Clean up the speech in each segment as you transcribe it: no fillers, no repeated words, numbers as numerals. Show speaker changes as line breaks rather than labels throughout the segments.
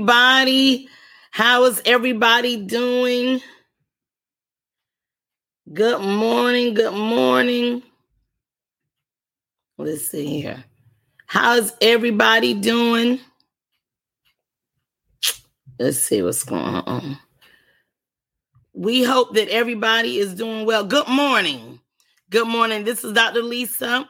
everybody. How is everybody doing? Good morning. Good morning. Let's see here. How's everybody doing? Let's see what's going on. We hope that everybody is doing well. Good morning. Good morning. This is Dr. Lisa.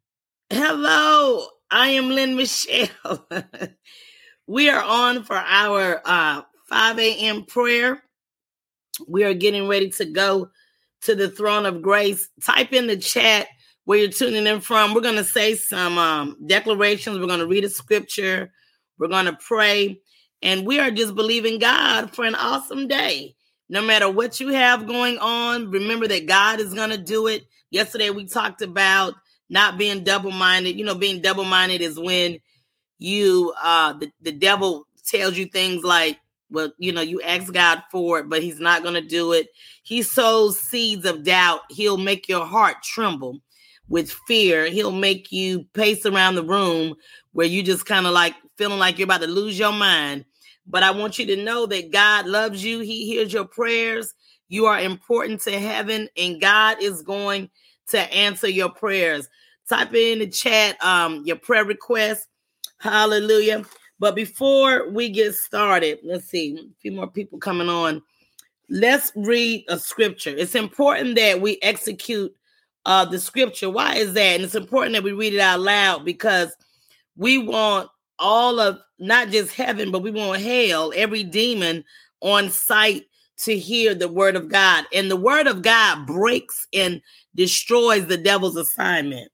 Hello. I am Lynn Michelle. We are on for our 5 a.m. prayer. We are getting ready to go to the throne of grace. Type in the chat where you're tuning in from. We're going to say some declarations. We're going to read a scripture. We're going to pray. And we are just believing God for an awesome day. No matter what you have going on, remember that God is going to do it. Yesterday, we talked about not being double-minded. You know, being double-minded is when you, the devil tells you things like, well, you know, you ask God for it, but he's not going to do it. He sows seeds of doubt. He'll make your heart tremble with fear. He'll make you pace around the room where you just kind of like feeling like you're about to lose your mind. But I want you to know that God loves you. He hears your prayers. You are important to heaven, and God is going to answer your prayers. Type in the chat your prayer request. Hallelujah. But before we get started, let's see, a few more people coming on. Let's read a scripture. It's important that we execute the scripture. Why is that? And it's important that we read it out loud because we want all of, not just heaven, but we want hell, every demon on site to hear the word of God. And the word of God breaks and destroys the devil's assignment.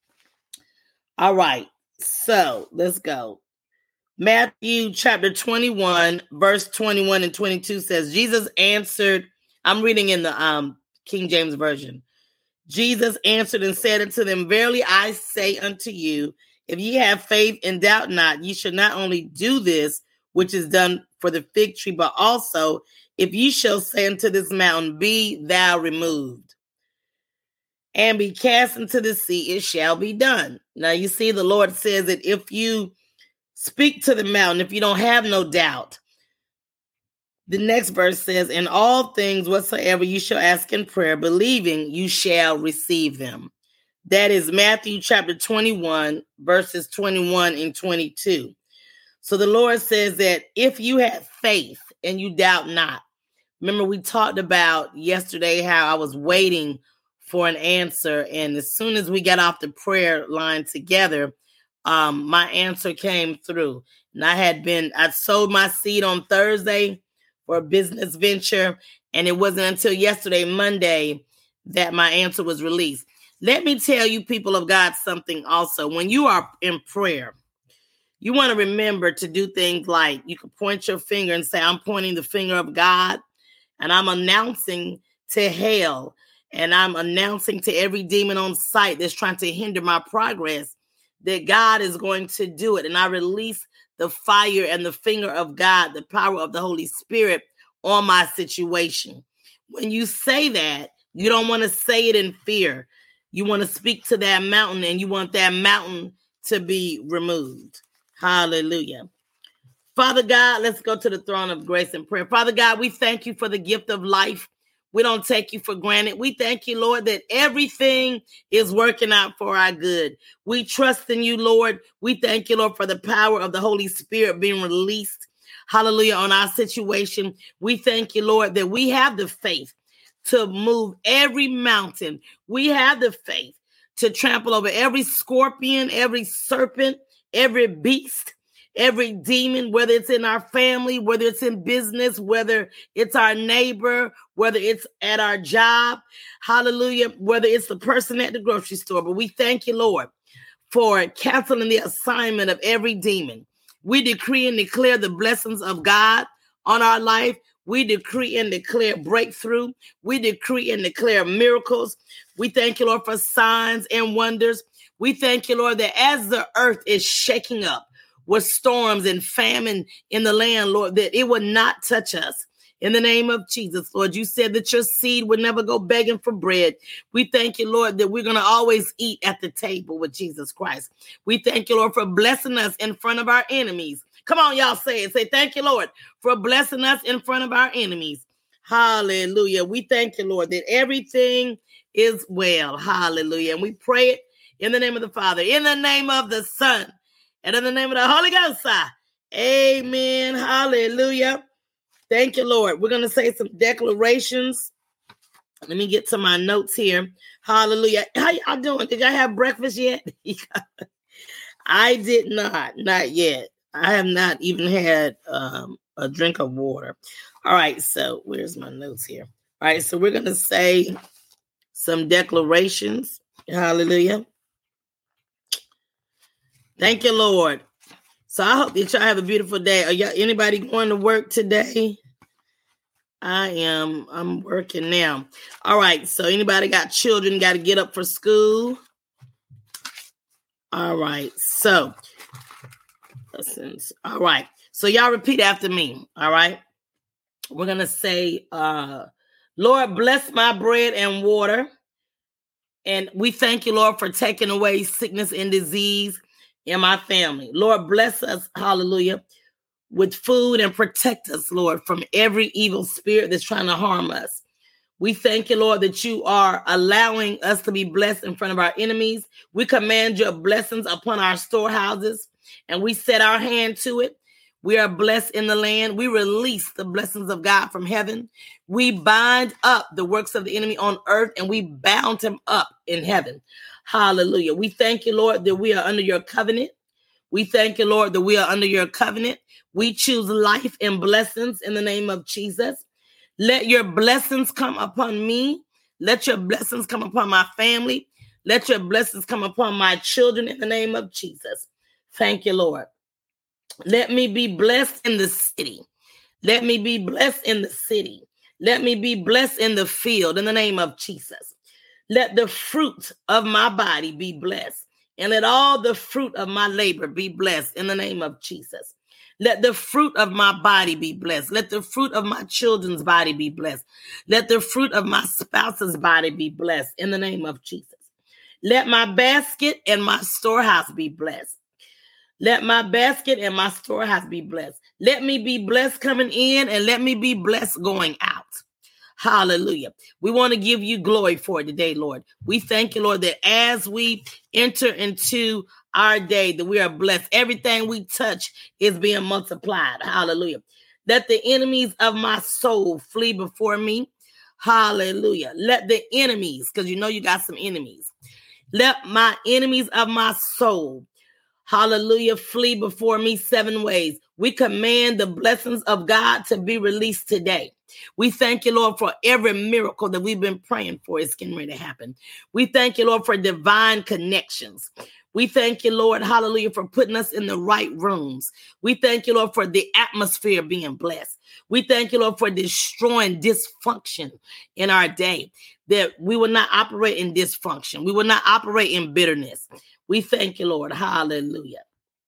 All right. So let's go. Matthew chapter 21, verse 21 and 22 says, Jesus answered, I'm reading in the King James Version. Jesus answered and said unto them, verily I say unto you, if ye have faith and doubt not, ye should not only do this, which is done for the fig tree, but also if ye shall say unto this mountain, be thou removed, and be cast into the sea, it shall be done. Now you see, the Lord says that if you speak to the mountain, if you don't have no doubt, the next verse says, in all things whatsoever you shall ask in prayer, believing, you shall receive them. That is Matthew chapter 21, verses 21 and 22. So the Lord says that if you have faith and you doubt not, remember we talked about yesterday how I was waiting for an answer. And as soon as we got off the prayer line together, my answer came through. And I sowed my seed on Thursday for a business venture. And it wasn't until yesterday, Monday, that my answer was released. Let me tell you, people of God, something also. When you are in prayer, you want to remember to do things like you can point your finger and say, I'm pointing the finger of God, and I'm announcing to hell, and I'm announcing to every demon on site that's trying to hinder my progress that God is going to do it. And I release the fire and the finger of God, the power of the Holy Spirit on my situation. When you say that, you don't want to say it in fear. You want to speak to that mountain, and you want that mountain to be removed. Hallelujah. Father God, let's go to the throne of grace and prayer. Father God, we thank you for the gift of life. We don't take you for granted. We thank you, Lord, that everything is working out for our good. We trust in you, Lord. We thank you, Lord, for the power of the Holy Spirit being released, hallelujah, on our situation. We thank you, Lord, that we have the faith to move every mountain. We have the faith to trample over every scorpion, every serpent, every beast, every demon, whether it's in our family, whether it's in business, whether it's our neighbor, whether it's at our job, hallelujah, whether it's the person at the grocery store. But we thank you, Lord, for canceling the assignment of every demon. We decree and declare the blessings of God on our life. We decree and declare breakthrough. We decree and declare miracles. We thank you, Lord, for signs and wonders. We thank you, Lord, that as the earth is shaking up with storms and famine in the land, Lord, that it would not touch us. In the name of Jesus, Lord, you said that your seed would never go begging for bread. We thank you, Lord, that we're going to always eat at the table with Jesus Christ. We thank you, Lord, for blessing us in front of our enemies. Come on, y'all say it. Say, thank you, Lord, for blessing us in front of our enemies. Hallelujah. We thank you, Lord, that everything is well. Hallelujah. And we pray it in the name of the Father, in the name of the Son, and in the name of the Holy Ghost. Amen. Hallelujah. Thank you, Lord. We're going to say some declarations. Let me get to my notes here. Hallelujah. How y'all doing? Did y'all have breakfast yet? I did not yet. I have not even had a drink of water. All right, so where's my notes here? All right, so we're going to say some declarations. Hallelujah. Thank you, Lord. So I hope that y'all have a beautiful day. Are y'all anybody going to work today? I'm working now. All right, so anybody got children, got to get up for school? All right, so lessons. All right, so y'all repeat after me. All right, we're gonna say, Lord, bless my bread and water, and we thank you, Lord, for taking away sickness and disease in my family. Lord, bless us, hallelujah, with food and protect us, Lord, from every evil spirit that's trying to harm us. We thank you, Lord, that you are allowing us to be blessed in front of our enemies. We command your blessings upon our storehouses, and we set our hand to it. We are blessed in the land. We release the blessings of God from heaven. We bind up the works of the enemy on earth, and we bound him up in heaven. Hallelujah. We thank you, Lord, that we are under your covenant. We thank you, Lord, that we are under your covenant. We choose life and blessings in the name of Jesus. Let your blessings come upon me. Let your blessings come upon my family. Let your blessings come upon my children in the name of Jesus. Thank you, Lord. Let me be blessed in the city. Let me be blessed in the city. Let me be blessed in the field in the name of Jesus. Let the fruit of my body be blessed. And let all the fruit of my labor be blessed in the name of Jesus. Let the fruit of my body be blessed. Let the fruit of my children's body be blessed. Let the fruit of my spouse's body be blessed in the name of Jesus. Let my basket and my storehouse be blessed. Let my basket and my storehouse be blessed. Let me be blessed coming in and let me be blessed going out. Hallelujah. We want to give you glory for it today, Lord. We thank you, Lord, that as we enter into our day, that we are blessed. Everything we touch is being multiplied. Hallelujah. Let the enemies of my soul flee before me. Hallelujah. Let the enemies, because you know you got some enemies. Let my enemies of my soul, hallelujah, flee before me 7 ways. We command the blessings of God to be released today. We thank you, Lord, for every miracle that we've been praying for is getting ready to happen. We thank you, Lord, for divine connections. We thank you, Lord, hallelujah, for putting us in the right rooms. We thank you, Lord, for the atmosphere being blessed. We thank you, Lord, for destroying dysfunction in our day, that we will not operate in dysfunction. We will not operate in bitterness. We thank you, Lord, hallelujah.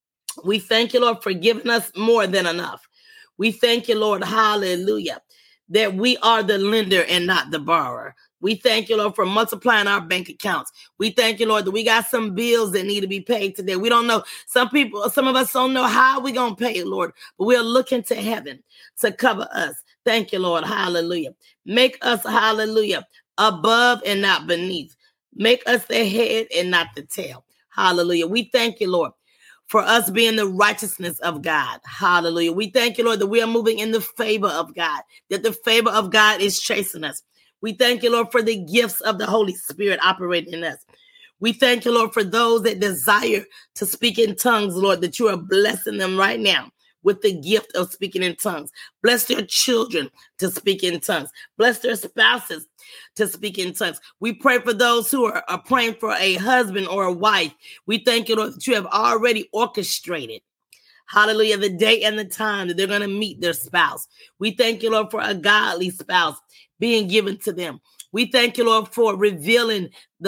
We thank you, Lord, for giving us more than enough. We thank you, Lord, hallelujah, that we are the lender and not the borrower. We thank you, Lord, for multiplying our bank accounts. We thank you, Lord, that we got some bills that need to be paid today. We don't know. Some of us don't know how we're going to pay it, Lord, but we're looking to heaven to cover us. Thank you, Lord, hallelujah. Make us, hallelujah, above and not beneath. Make us the head and not the tail. Hallelujah. We thank you, Lord, for us being the righteousness of God. Hallelujah. We thank you, Lord, that we are moving in the favor of God, that the favor of God is chasing us. We thank you, Lord, for the gifts of the Holy Spirit operating in us. We thank you, Lord, for those that desire to speak in tongues, Lord, that you are blessing them right now with the gift of speaking in tongues. Bless their children to speak in tongues. Bless their spouses to speak in tongues. We pray for those who are praying for a husband or a wife. We thank you, Lord, that you have already orchestrated, hallelujah, the day and the time that they're going to meet their spouse. We thank you, Lord, for a godly spouse being given to them. We thank you, Lord, for revealing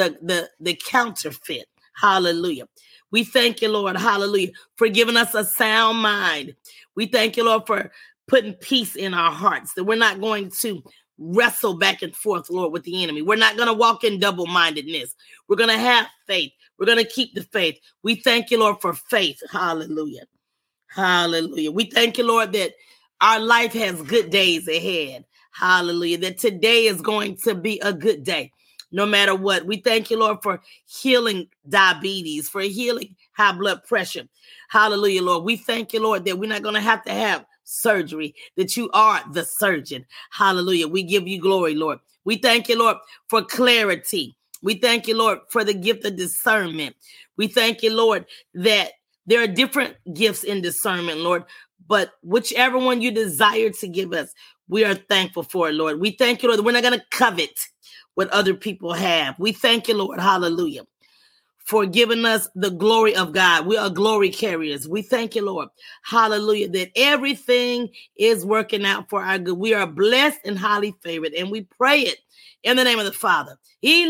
the counterfeit. Hallelujah. We thank you, Lord, hallelujah, for giving us a sound mind. We thank you, Lord, for putting peace in our hearts, that we're not going to wrestle back and forth, Lord, with the enemy. We're not going to walk in double-mindedness. We're going to have faith. We're going to keep the faith. We thank you, Lord, for faith. Hallelujah. Hallelujah. We thank you, Lord, that our life has good days ahead. Hallelujah. That today is going to be a good day, no matter what. We thank you, Lord, for healing diabetes, for healing high blood pressure. Hallelujah, Lord. We thank you, Lord, that we're not going to have surgery, that you are the surgeon. Hallelujah. We give you glory, Lord. We thank you, Lord, for clarity. We thank you, Lord, for the gift of discernment. We thank you, Lord, that there are different gifts in discernment, Lord, but whichever one you desire to give us, we are thankful for it, Lord. We thank you, Lord, that we're not going to covet what other people have. We thank you, Lord, hallelujah, for giving us the glory of God. We are glory carriers. We thank you, Lord, hallelujah, that everything is working out for our good. We are blessed and highly favored, and we pray it in the name of the Father. In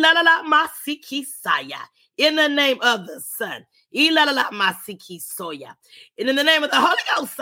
the name of the Son. And in the name of the Holy Ghost.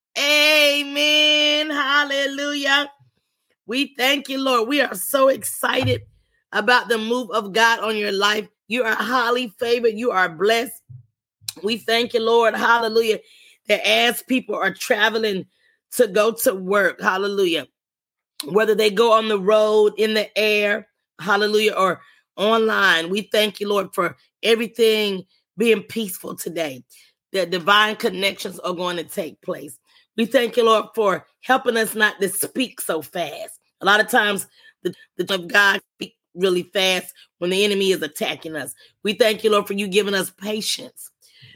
Amen. Hallelujah. We thank you, Lord. We are so excited about the move of God on your life. You are highly favored. You are blessed. We thank you, Lord. Hallelujah. That as people are traveling to go to work, hallelujah, whether they go on the road, in the air, hallelujah, or online, we thank you, Lord, for everything being peaceful today, that divine connections are going to take place. We thank you, Lord, for helping us not to speak so fast. A lot of times, the of God speak really fast when the enemy is attacking us. We thank you, Lord, for you giving us patience.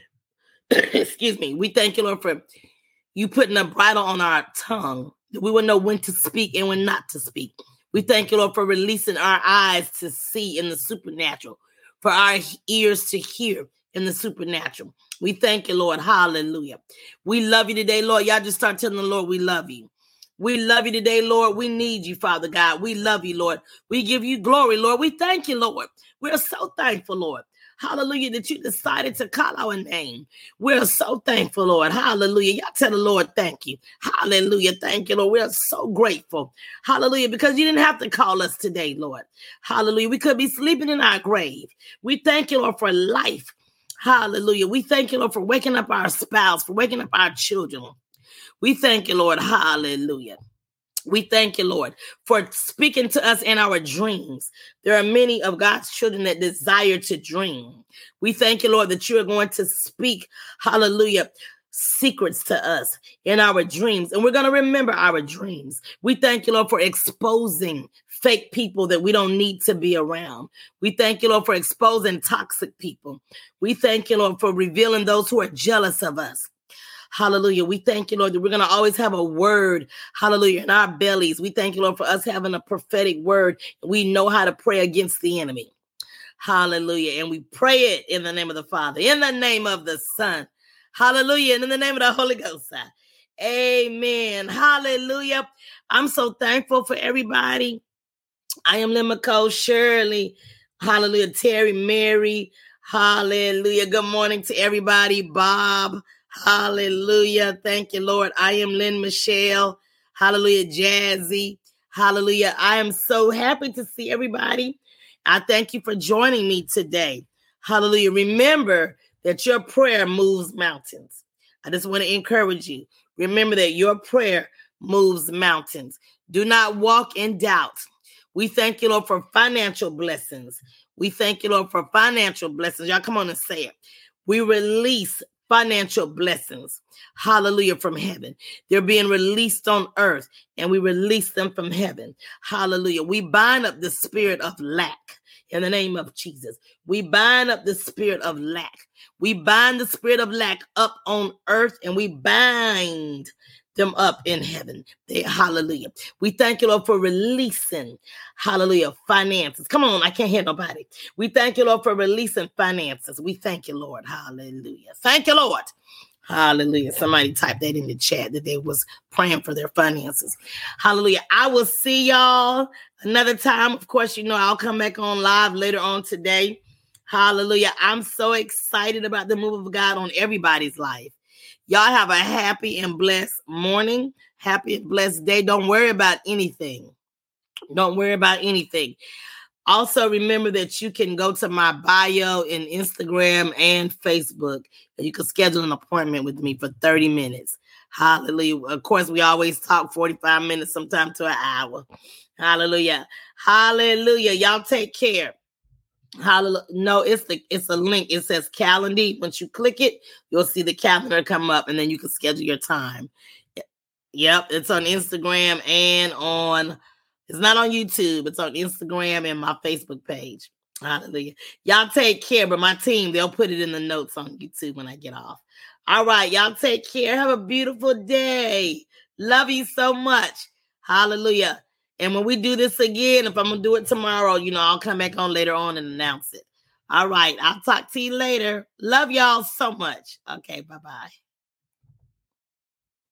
Excuse me. We thank you, Lord, for you putting a bridle on our tongue, that we will know when to speak and when not to speak. We thank you, Lord, for releasing our eyes to see in the supernatural, for our ears to hear in the supernatural. We thank you, Lord. Hallelujah. We love you today, Lord. Y'all just start telling the Lord we love you. We love you today, Lord. We need you, Father God. We love you, Lord. We give you glory, Lord. We thank you, Lord. We're so thankful, Lord. Hallelujah, that you decided to call our name. We're so thankful, Lord. Hallelujah. Y'all tell the Lord thank you. Hallelujah. Thank you, Lord. We're so grateful. Hallelujah, because you didn't have to call us today, Lord. Hallelujah. We could be sleeping in our grave. We thank you, Lord, for life. Hallelujah. We thank you, Lord, for waking up our spouse, for waking up our children. We thank you, Lord. Hallelujah. We thank you, Lord, for speaking to us in our dreams. There are many of God's children that desire to dream. We thank you, Lord, that you are going to speak, hallelujah, secrets to us in our dreams. And we're going to remember our dreams. We thank you, Lord, for exposing fake people that we don't need to be around. We thank you, Lord, for exposing toxic people. We thank you, Lord, for revealing those who are jealous of us. Hallelujah. We thank you, Lord, that we're going to always have a word, hallelujah, in our bellies. We thank you, Lord, for us having a prophetic word. We know how to pray against the enemy. Hallelujah. And we pray it in the name of the Father, in the name of the Son. Hallelujah. And in the name of the Holy Ghost. Amen. Hallelujah. I'm so thankful for everybody. I am Lynn McCall, Shirley. Hallelujah. Terry, Mary. Hallelujah. Good morning to everybody. Bob. Hallelujah. Thank you, Lord. I am Lynn Michelle. Hallelujah. Jazzy. Hallelujah. I am so happy to see everybody. I thank you for joining me today. Hallelujah. Remember that your prayer moves mountains. I just want to encourage you. Remember that your prayer moves mountains. Do not walk in doubt. We thank you, Lord, for financial blessings. We thank you, Lord, for financial blessings. Y'all come on and say it. We release financial blessings. Hallelujah, from heaven. They're being released on earth, and we release them from heaven. Hallelujah. We bind up the spirit of lack in the name of Jesus. We bind up the spirit of lack. We bind the spirit of lack up on earth, and we bind them up in heaven. Hallelujah. We thank you, Lord, for releasing, hallelujah, finances. Come on, I can't hear nobody. We thank you, Lord, for releasing finances. We thank you, Lord. Hallelujah. Thank you, Lord. Hallelujah. Somebody typed that in the chat that they was praying for their finances. Hallelujah. I will see y'all another time. Of course, you know, I'll come back on live later on today. Hallelujah. I'm so excited about the move of God on everybody's life. Y'all have a happy and blessed morning, happy and blessed day. Don't worry about anything. Don't worry about anything. Also, remember that you can go to my bio in Instagram and Facebook, and you can schedule an appointment with me for 30 minutes. Hallelujah. Of course, we always talk 45 minutes, sometimes to an hour. Hallelujah. Hallelujah. Y'all take care. Hallelujah. No, it's a link. It says calendar. Once you click it, you'll see the calendar come up, and then you can schedule your time. Yep, it's on Instagram and it's not on YouTube. It's on Instagram and my Facebook page. Hallelujah. Y'all take care, but my team, they'll put it in the notes on YouTube when I get off. All right, y'all take care. Have a beautiful day. Love you so much. Hallelujah. And when we do this again, if I'm going to do it tomorrow, I'll come back on later on and announce it. All right, I'll talk to you later. Love y'all so much. Okay, bye-bye.